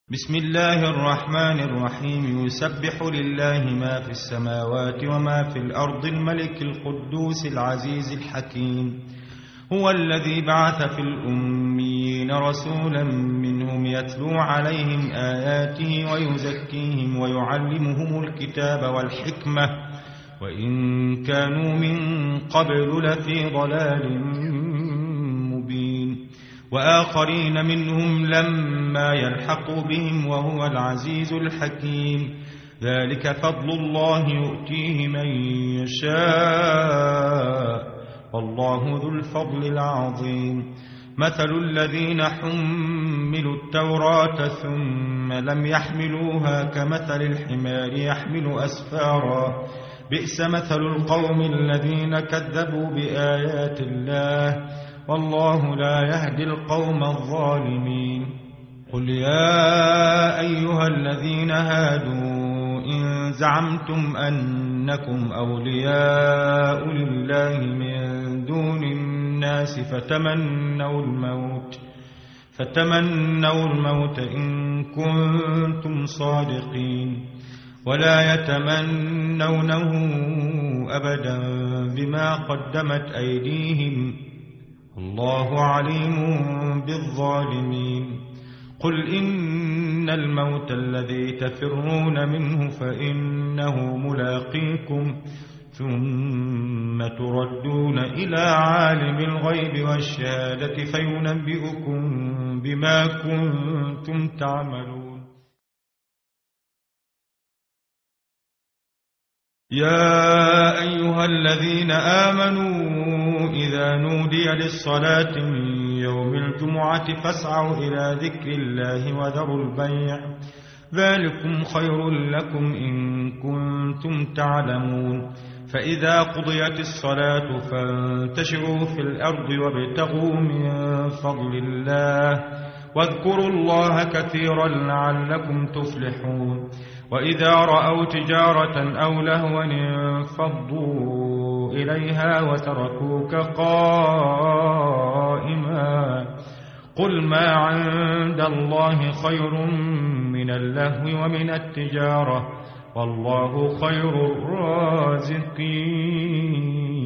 بسم الله الرحمن الرحيم. يسبح لله ما في السماوات وما في الأرض الملك القدوس العزيز الحكيم. هو الذي بعث في الأميين رسولا منهم يتلو عليهم آياته ويزكيهم ويعلمهم الكتاب والحكمة وإن كانوا من قبل لفي ضلال مبين. وآخرين منهم لما يلحقوا بهم وهو العزيز الحكيم. ذلك فضل الله يؤتيه من يشاء والله ذو الفضل العظيم. مثل الذين حملوا التوراة ثم لم يحملوها كمثل الحمار يحمل أسفارا بئس مثل القوم الذين كذبوا بآيات الله والله لا يهدي القوم الظالمين. قل يا أيها الذين هادوا إن زعمتم أنكم أولياء لله من دون الناس فتمنوا الموت إن كنتم صادقين ولا يتمنونه أبدا بما قدمت أيديهم الله عليم بالظالمين. قل إن الموت الذي تفرون منه فإنه ملاقيكم ثم تردون إلى عالم الغيب والشهادة فينبئكم بما كنتم تعملون. يا أيها الذين آمنوا إذا نودي للصلاة من يوم الجمعة فاسعوا إلى ذكر الله وذروا البيع ذلكم خير لكم إن كنتم تعلمون. فإذا قضيت الصلاة فانتشروا في الأرض وابتغوا من فضل الله واذكروا الله كثيرا لعلكم تفلحون. وإذا رأوا تجارة أو لهوا انفضوا إليها وتركوك قائما قل ما عند الله خير من اللهو ومن التجارة والله خير الرازقين.